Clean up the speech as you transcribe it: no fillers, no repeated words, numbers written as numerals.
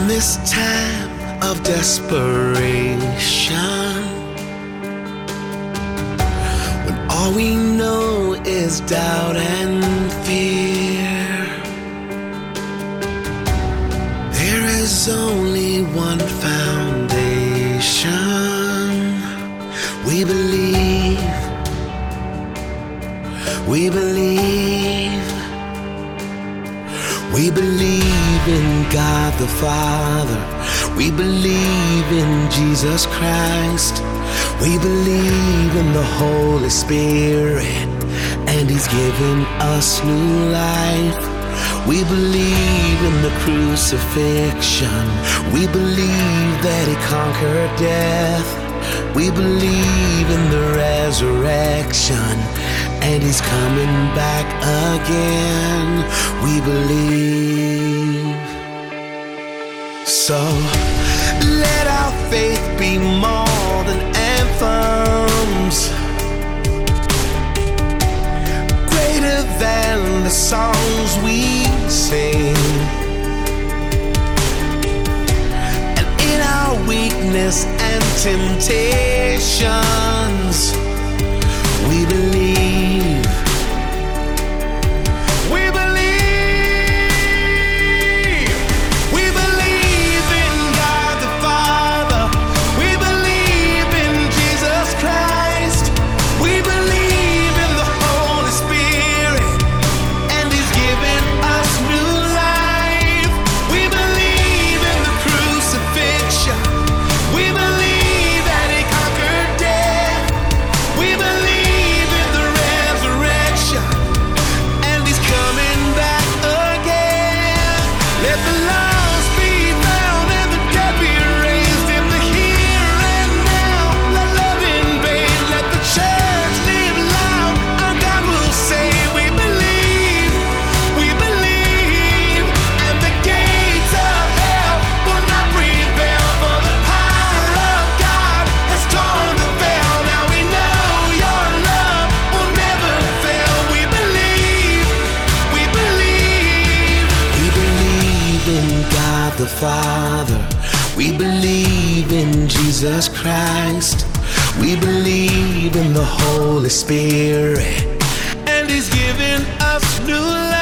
this time of desperation, when all we know is doubt and fear, there is only one foundation. We believe, we believe, we believe in God the Father. We believe in Jesus Christ. We believe in the Holy Spirit, and He's given us new life. We believe in the crucifixion. We believe that He conquered death. We believe in the resurrection, and He's coming back again. We believe. So let our faith be more than anthems, greater than the songs we sing. And in our weakness and temptations, we believe. We believe. We believe in God the Father. We believe in Jesus Christ. We believe in the Holy Spirit, and He's given us new life. We believe in the crucifixion. We believe that He conquered death. We believe in the resurrection, and He's coming back again. Let the lost be found and the dead be raised in the here and now. Let love invade, let the church live loud. Our God will say, we believe, and the gates of hell will not prevail, for the power of God has torn the veil. Now we know your love will never fail. We believe, we believe. We believe in God the Father. We believe in Jesus Christ. We believe in the Holy Spirit, and He's given us new life.